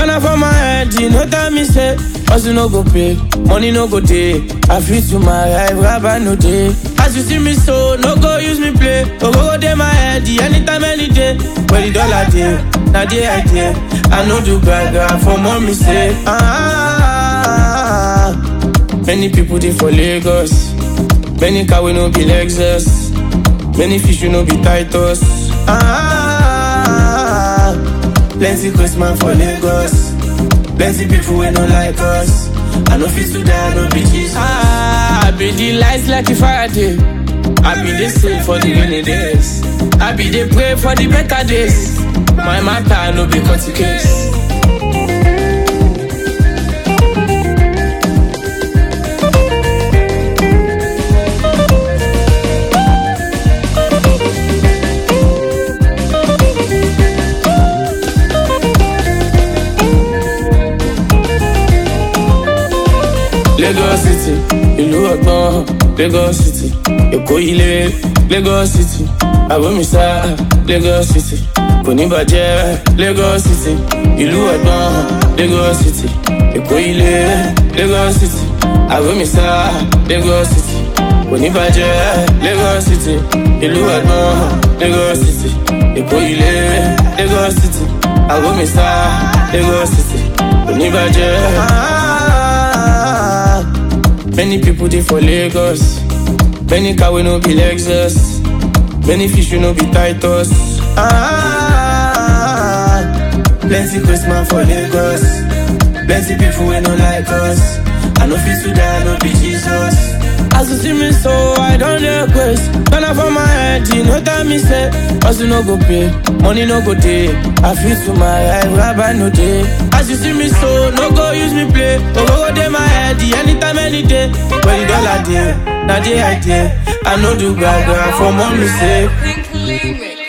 Ghana for my head, you know that me say. Hustle no go pay, money no go day. I feel to my life, rabbi no day. As you see me so, no go use me play. Go day my head, anytime, any day. Where the dollar day, now the idea. I know do gaga for mommy say. Many people they for Lagos. Many car we no be Lexus. Many fish we no be Titus. Plenty Christmas for Lagos. Plenty people we no like us. I no fit to die, no be Jesus. I be the lights like a Friday. I be the same for the rainy days. I be the pray for the better days. My matter no be cut case. Lagos City, ìlú ọgbọ́n, Lagos City, Èkó ilé, Lagos City, Àbómísá, Lagos City, kò ní bàjẹ́, Lagos City, ìlú ọgbọ́n, Lagos City, Èkó ilé, Lagos City, Àbómísá, Lagos City, kò ní bàjẹ́, Lagos City, ìlú ọgbọ́n, Lagos City, Èkó ilé, Lagos City, Àbómísá, Lagos City, kò ní bàjẹ́. Many people they for Lagos. Many car we no be Lexus. Many fish we no be Titus. Plenty Christmas for Lagos. Plenty people we no like us. I no fit to die, no be Jesus. As you see me so, I don't request. Ghana for my head, you know that me say. Hustle no go pay, money no go day. I feel to my life, rabbi no day. As you see me so, no go use me play. Go day my head, anytime, any day. Where the dollar day, now the idea. I know do gaga for mommy say.